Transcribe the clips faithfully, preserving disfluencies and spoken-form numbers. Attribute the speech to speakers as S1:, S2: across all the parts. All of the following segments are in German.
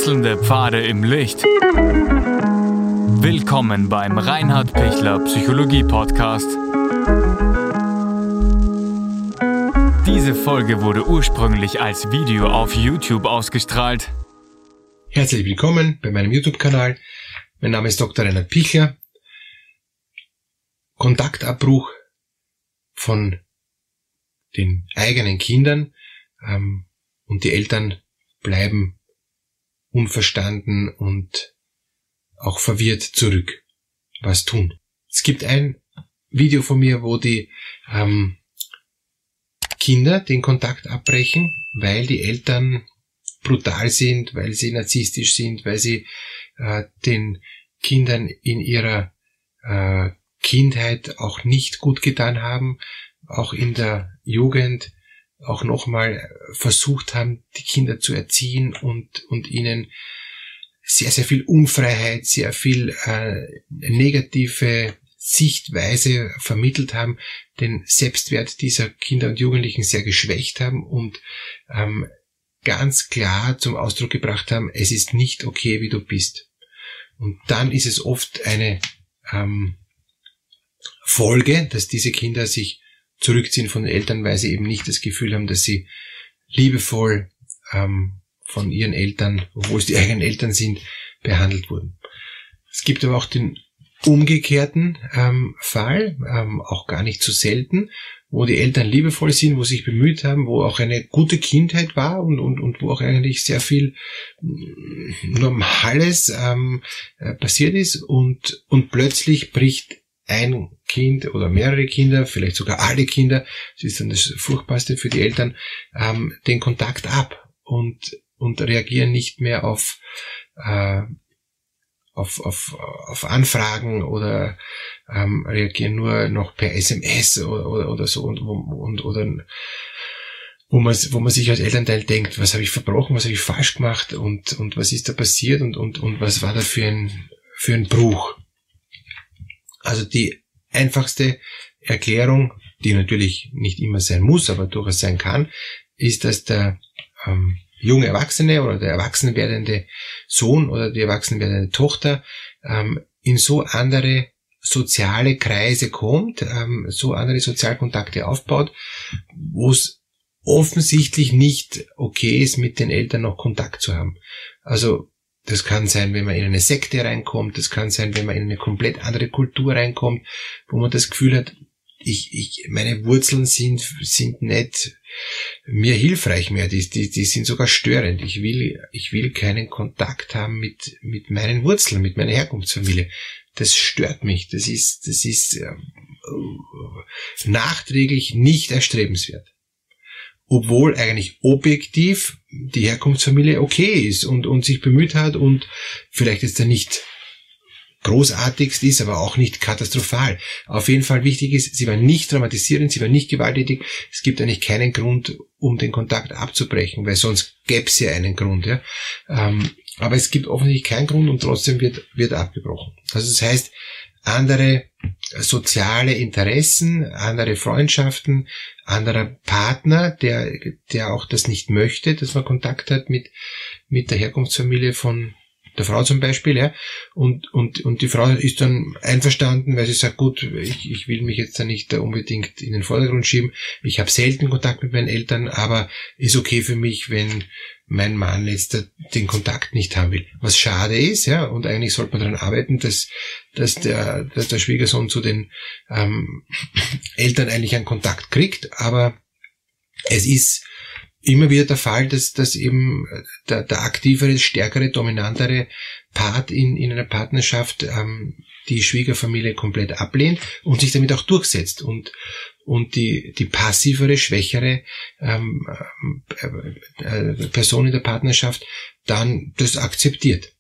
S1: Wechselnde Pfade im Licht. Willkommen beim Reinhard Pichler Psychologie Podcast. Diese Folge wurde ursprünglich als Video auf YouTube ausgestrahlt.
S2: Herzlich willkommen bei meinem YouTube-Kanal. Mein Name ist Doktor Reinhard Pichler. Kontaktabbruch von den eigenen Kindern ähm, und die Eltern bleiben unverstanden und auch verwirrt zurück. Was tun? Es gibt ein Video von mir, wo die ähm, Kinder den Kontakt abbrechen, weil die Eltern brutal sind, weil sie narzisstisch sind, weil sie äh, den Kindern in ihrer äh, Kindheit auch nicht gut getan haben, auch in der Jugend auch nochmal versucht haben, die Kinder zu erziehen und und ihnen sehr, sehr viel Unfreiheit, sehr viel äh, negative Sichtweise vermittelt haben, den Selbstwert dieser Kinder und Jugendlichen sehr geschwächt haben und ähm, ganz klar zum Ausdruck gebracht haben, es ist nicht okay, wie du bist. Und dann ist es oft eine ähm, Folge, dass diese Kinder sich zurückziehen von den Eltern, weil sie eben nicht das Gefühl haben, dass sie liebevoll ähm, von ihren Eltern, obwohl es die eigenen Eltern sind, behandelt wurden. Es gibt aber auch den umgekehrten ähm, Fall, ähm, auch gar nicht so selten, wo die Eltern liebevoll sind, wo sie sich bemüht haben, wo auch eine gute Kindheit war und und und wo auch eigentlich sehr viel Normales ähm, äh, passiert ist und und plötzlich bricht ein Kind oder mehrere Kinder, vielleicht sogar alle Kinder, das ist dann das Furchtbarste für die Eltern, ähm, den Kontakt ab und und reagieren nicht mehr auf äh, auf auf auf Anfragen oder ähm, reagieren nur noch per S M S oder oder, oder so und und oder wo man wo man sich als Elternteil denkt, was habe ich verbrochen, was habe ich falsch gemacht und und was ist da passiert und und und was war da für ein für ein Bruch. Also die einfachste Erklärung, die natürlich nicht immer sein muss, aber durchaus sein kann, ist, dass der ähm, junge Erwachsene oder der erwachsen werdende Sohn oder die erwachsen werdende Tochter ähm, in so andere soziale Kreise kommt, ähm, so andere Sozialkontakte aufbaut, wo es offensichtlich nicht okay ist, mit den Eltern noch Kontakt zu haben. Also das kann sein, wenn man in eine Sekte reinkommt, das kann sein, wenn man in eine komplett andere Kultur reinkommt, wo man das Gefühl hat, ich, ich, meine Wurzeln sind, sind nicht mir hilfreich mehr, die, die, die sind sogar störend. Ich will, ich will keinen Kontakt haben mit, mit meinen Wurzeln, mit meiner Herkunftsfamilie. Das stört mich, das ist, das ist äh, nachträglich nicht erstrebenswert. Obwohl eigentlich objektiv die Herkunftsfamilie okay ist und, und sich bemüht hat und vielleicht jetzt da nicht großartigst ist, aber auch nicht katastrophal. Auf jeden Fall wichtig ist, sie war nicht traumatisierend, sie war nicht gewalttätig. Es gibt eigentlich keinen Grund, um den Kontakt abzubrechen, weil sonst gäbe es ja einen Grund. Ja. Ähm, aber es gibt offensichtlich keinen Grund und trotzdem wird, wird abgebrochen. Also das heißt, andere soziale Interessen, andere Freundschaften, anderer Partner, der der auch das nicht möchte, dass man Kontakt hat mit mit der Herkunftsfamilie von der Frau zum Beispiel, ja, und und und die Frau ist dann einverstanden, weil sie sagt, gut, ich ich will mich jetzt da nicht da unbedingt in den Vordergrund schieben, ich habe selten Kontakt mit meinen Eltern, aber ist okay für mich, wenn mein Mann jetzt den Kontakt nicht haben will. Was schade ist, ja, und eigentlich sollte man daran arbeiten, dass dass der dass der Schwiegersohn zu den ähm, Eltern eigentlich einen Kontakt kriegt, aber es ist immer wieder der Fall, dass dass eben der, der aktivere, stärkere, dominantere Part in in einer Partnerschaft ähm, die Schwiegerfamilie komplett ablehnt und sich damit auch durchsetzt und und die die passivere, schwächere ähm, äh, Person in der Partnerschaft dann das akzeptiert.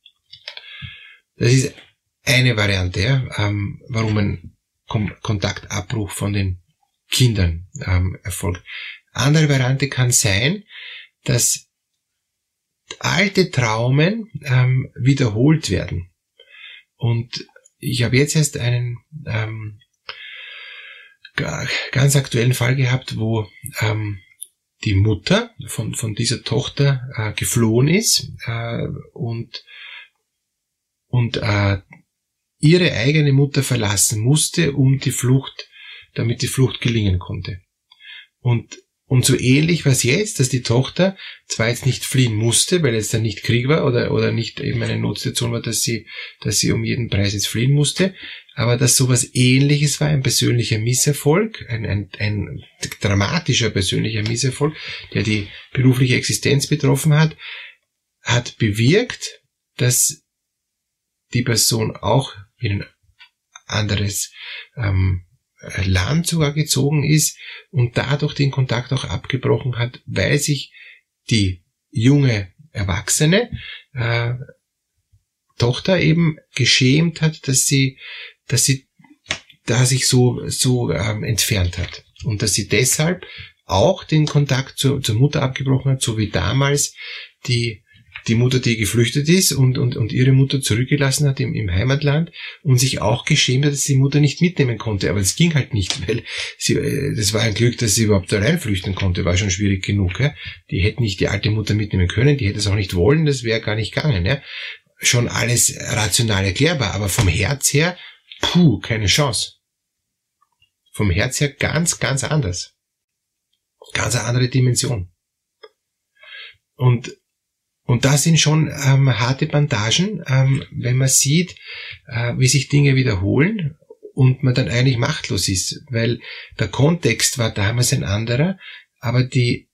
S2: Das ist eine Variante, ja, ähm, warum ein Kom- Kontaktabbruch von den Kindern ähm, erfolgt. Andere Variante kann sein, dass alte Traumen ähm, wiederholt werden. Und ich habe jetzt erst einen ähm, ganz aktuellen Fall gehabt, wo ähm, die Mutter von, von dieser Tochter äh, geflohen ist äh, und, und äh, ihre eigene Mutter verlassen musste, um die Flucht, damit die Flucht gelingen konnte. Und, und so ähnlich war es jetzt, dass die Tochter zwar jetzt nicht fliehen musste, weil es dann nicht Krieg war oder, oder nicht eben eine Notsituation war, dass sie, dass sie um jeden Preis jetzt fliehen musste, aber dass sowas Ähnliches war, ein persönlicher Misserfolg, ein, ein, ein dramatischer persönlicher Misserfolg, der die berufliche Existenz betroffen hat, hat bewirkt, dass die Person auch in ein anderes ähm, Land sogar gezogen ist und dadurch den Kontakt auch abgebrochen hat, weil sich die junge Erwachsene äh, Tochter eben geschämt hat, dass sie, dass sie da sich so so ähm, entfernt hat und dass sie deshalb auch den Kontakt zur, zur Mutter abgebrochen hat, so wie damals die die Mutter, die geflüchtet ist und, und, und ihre Mutter zurückgelassen hat im, im Heimatland und sich auch geschämt hat, dass die Mutter nicht mitnehmen konnte. Aber es ging halt nicht, weil sie, das war ein Glück, dass sie überhaupt allein flüchten konnte, war schon schwierig genug. Ja? Die hätte nicht die alte Mutter mitnehmen können, die hätte es auch nicht wollen, das wäre gar nicht gegangen. Ja? Schon alles rational erklärbar, aber vom Herz her, puh, keine Chance. Vom Herz her ganz, ganz anders. Ganz eine andere Dimension. Und Und das sind schon ähm, harte Bandagen, ähm, wenn man sieht, äh, wie sich Dinge wiederholen und man dann eigentlich machtlos ist, weil der Kontext war damals ein anderer, aber die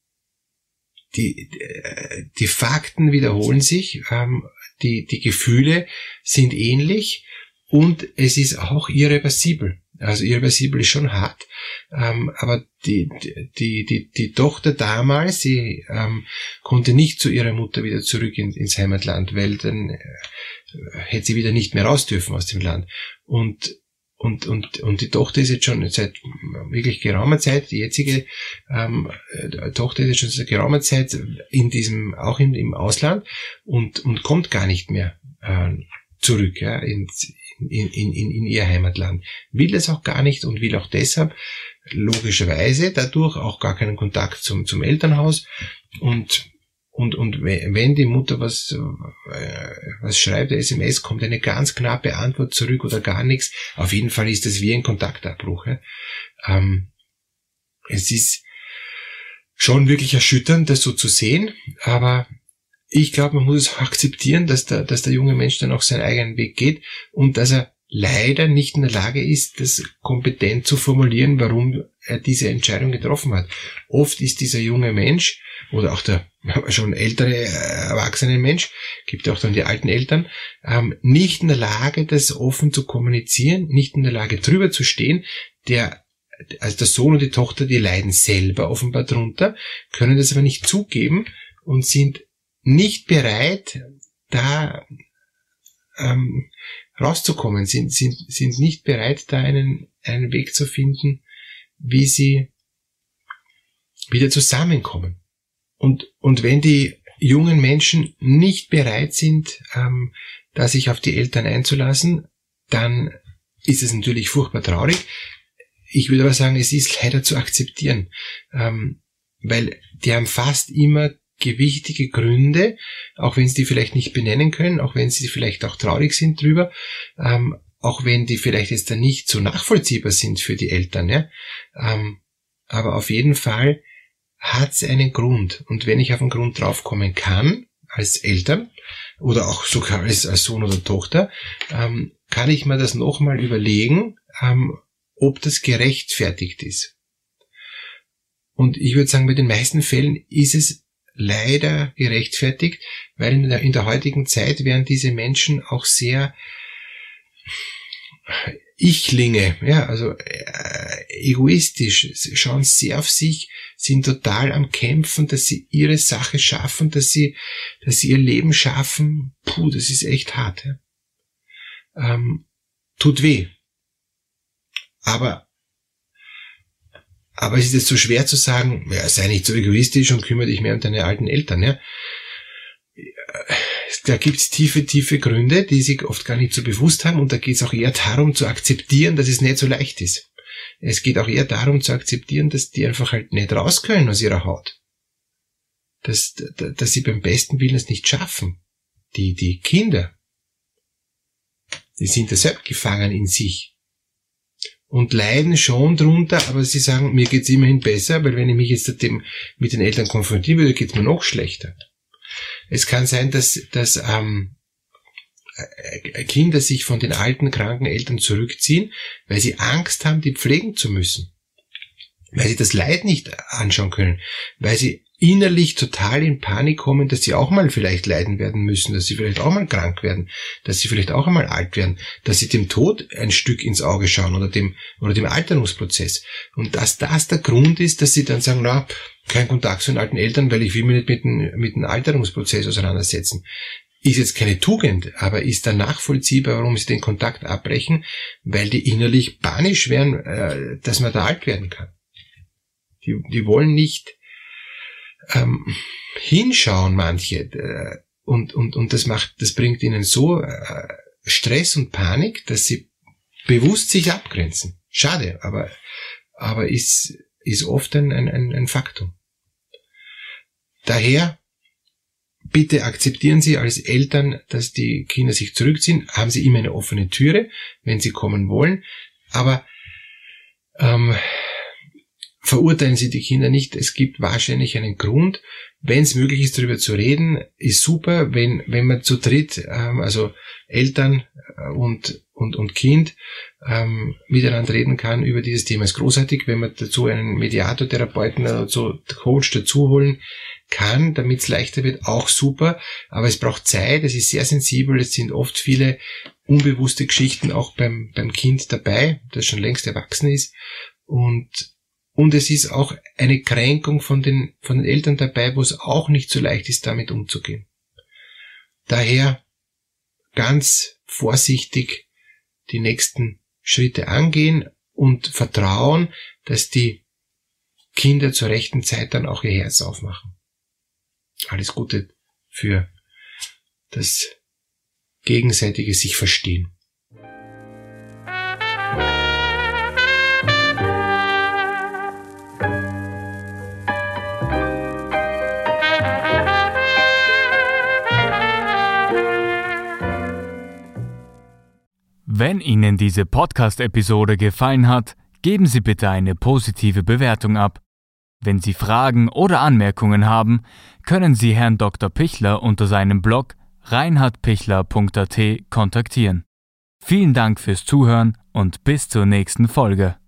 S2: die die Fakten wiederholen sich, ähm, die die Gefühle sind ähnlich und es ist auch irreversibel. Also irreversibel ist schon hart, ähm, aber die, die, die, die Tochter damals, sie ähm, konnte nicht zu ihrer Mutter wieder zurück in, ins Heimatland, weil dann äh, hätte sie wieder nicht mehr raus dürfen aus dem Land. Und, und, und, und die Tochter ist jetzt schon seit wirklich geraumer Zeit, die jetzige ähm, Tochter ist jetzt schon seit geraumer Zeit in diesem, auch in, im Ausland und, und kommt gar nicht mehr äh, zurück, ja, ins, In, in, in ihr Heimatland. Will es auch gar nicht und will auch deshalb logischerweise dadurch auch gar keinen Kontakt zum, zum Elternhaus und, und, und wenn die Mutter was, äh, was schreibt, der S M S, kommt eine ganz knappe Antwort zurück oder gar nichts. Auf jeden Fall ist das wie ein Kontaktabbruch. Ja. Ähm, es ist schon wirklich erschütternd, das so zu sehen, aber ich glaube, man muss es auch akzeptieren, dass der, dass der junge Mensch dann auch seinen eigenen Weg geht und dass er leider nicht in der Lage ist, das kompetent zu formulieren, warum er diese Entscheidung getroffen hat. Oft ist dieser junge Mensch oder auch der schon ältere, erwachsene Mensch, gibt ja auch dann die alten Eltern, ähm, nicht in der Lage, das offen zu kommunizieren, nicht in der Lage, drüber zu stehen. Der also der Sohn und die Tochter, die leiden selber offenbar drunter, können das aber nicht zugeben und sind nicht bereit, da ähm, rauszukommen, sind, sind, sind nicht bereit, da einen, einen Weg zu finden, wie sie wieder zusammenkommen. Und, und wenn die jungen Menschen nicht bereit sind, ähm, da sich auf die Eltern einzulassen, dann ist es natürlich furchtbar traurig. Ich würde aber sagen, es ist leider zu akzeptieren, ähm, weil die haben fast immer gewichtige Gründe, auch wenn sie die vielleicht nicht benennen können, auch wenn sie vielleicht auch traurig sind drüber, ähm, auch wenn die vielleicht jetzt dann nicht so nachvollziehbar sind für die Eltern, ja. Ähm, aber auf jeden Fall hat es einen Grund. Und wenn ich auf einen Grund draufkommen kann, als Eltern oder auch sogar als, als Sohn oder Tochter, ähm, kann ich mir das nochmal überlegen, ähm, ob das gerechtfertigt ist. Und ich würde sagen, bei den meisten Fällen ist es leider gerechtfertigt, weil in der, in der heutigen Zeit werden diese Menschen auch sehr Ichlinge, ja, also äh, egoistisch, schauen sehr auf sich, sind total am Kämpfen, dass sie ihre Sache schaffen, dass sie, dass sie ihr Leben schaffen. Puh, das ist echt hart. Ja. Ähm, tut weh. Aber Aber es ist jetzt so schwer zu sagen, ja, sei nicht so egoistisch und kümmere dich mehr um deine alten Eltern. Ja. Da gibt's tiefe, tiefe Gründe, die sich oft gar nicht so bewusst haben und da geht's auch eher darum zu akzeptieren, dass es nicht so leicht ist. Es geht auch eher darum zu akzeptieren, dass die einfach halt nicht raus können aus ihrer Haut. Dass, dass sie beim besten Willen es nicht schaffen. Die, die Kinder, die sind ja selbst gefangen in sich und leiden schon drunter, aber sie sagen, mir geht's immerhin besser, weil wenn ich mich jetzt mit den Eltern konfrontieren würde, geht's mir noch schlechter. Es kann sein, dass, dass ähm, Kinder sich von den alten, kranken Eltern zurückziehen, weil sie Angst haben, die pflegen zu müssen. Weil sie das Leid nicht anschauen können. Weil sie innerlich total in Panik kommen, dass sie auch mal vielleicht leiden werden müssen, dass sie vielleicht auch mal krank werden, dass sie vielleicht auch einmal alt werden, dass sie dem Tod ein Stück ins Auge schauen oder dem, oder dem Alterungsprozess. Und dass das der Grund ist, dass sie dann sagen, na, kein Kontakt zu den alten Eltern, weil ich will mich nicht mit dem, mit dem Alterungsprozess auseinandersetzen. Ist jetzt keine Tugend, aber ist dann nachvollziehbar, warum sie den Kontakt abbrechen, weil die innerlich panisch werden, dass man da alt werden kann. Die, die wollen nicht ähm, hinschauen, manche, äh, und, und, und das macht, das bringt ihnen so äh, Stress und Panik, dass sie bewusst sich abgrenzen. Schade, aber, aber ist, ist oft ein, ein, ein Faktum. Daher, bitte akzeptieren Sie als Eltern, dass die Kinder sich zurückziehen. Haben Sie immer eine offene Türe, wenn sie kommen wollen. Aber ähm, verurteilen Sie die Kinder nicht. Es gibt wahrscheinlich einen Grund. Wenn es möglich ist, darüber zu reden, ist super. Wenn wenn man zu dritt, ähm, also Eltern und und und Kind, ähm, miteinander reden kann über dieses Thema, ist großartig. Wenn man dazu einen Mediator, Therapeuten oder so Coach dazu holen kann, damit es leichter wird, auch super, aber es braucht Zeit, es ist sehr sensibel, es sind oft viele unbewusste Geschichten auch beim beim Kind dabei, das schon längst erwachsen ist, und und es ist auch eine Kränkung von den von den Eltern dabei, wo es auch nicht so leicht ist, damit umzugehen. Daher ganz vorsichtig die nächsten Schritte angehen und vertrauen, dass die Kinder zur rechten Zeit dann auch ihr Herz aufmachen. Alles Gute für das gegenseitige sich verstehen.
S1: Wenn Ihnen diese Podcast-Episode gefallen hat, geben Sie bitte eine positive Bewertung ab. Wenn Sie Fragen oder Anmerkungen haben, können Sie Herrn Doktor Pichler unter seinem Blog reinhard pichler punkt a t kontaktieren. Vielen Dank fürs Zuhören und bis zur nächsten Folge.